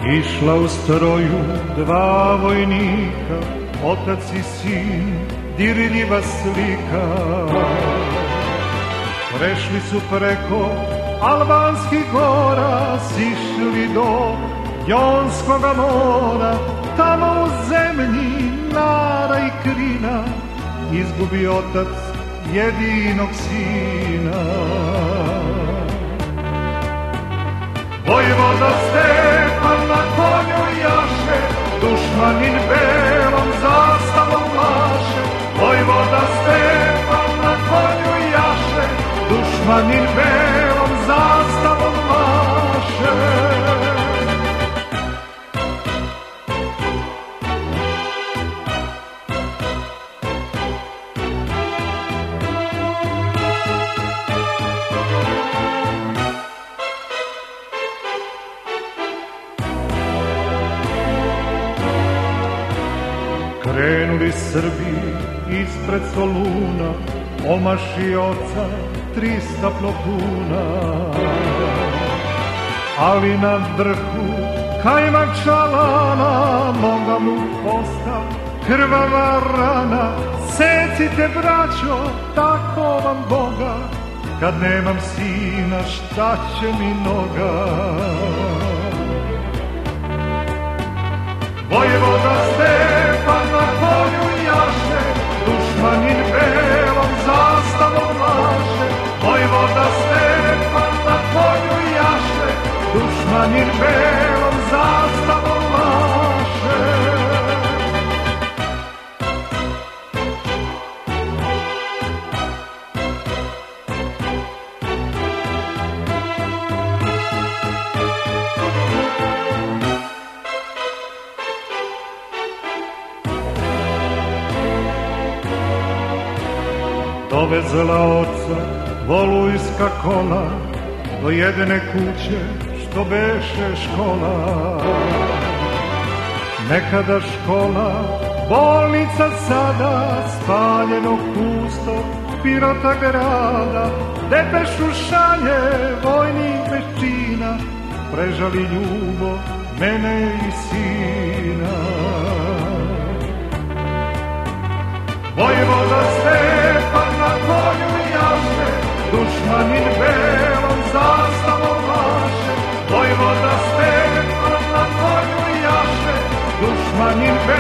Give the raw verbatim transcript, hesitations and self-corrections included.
Išla u stroju dva vojnika, otac i sin, dirljiva slika. Prešli su preko albanskih gora, sišli do Jonskoga mora. Tamo u zemlji nara i krina izgubi otac jedinog sina. Vojvoda Stefan na konju jaše, dušmanin belom zastavom maše. Vojvoda Stefan na konju jaše, dušmanin belom zastavom maše. Krenuli Srbi ispred Soluna, omaši oca trista plotuna. Ali na vrhu kajmak čalana, noga mu posta krvava rana. Secite, braćo, tako vam Boga, kad nemam sina šta će mi noga. Vojvoda Stefan na konju jaše, dušmanin belom zastavom maše. Vojvoda Stefan na konju jaše, dušmanin belom zastavom maše. Dovezela oca volujska kola do jedne kuće što beše škola. Nekada škola, bolnica sada, spaljenog pustog Pirota grada. Depešu šalje vojnik bez čina, prežali ljubav mene i sina. Vojvoda Stefan na konju jaše, dušmanin belom zastavom maše. Vojvoda Stefan na konju jaše, dušmanin belom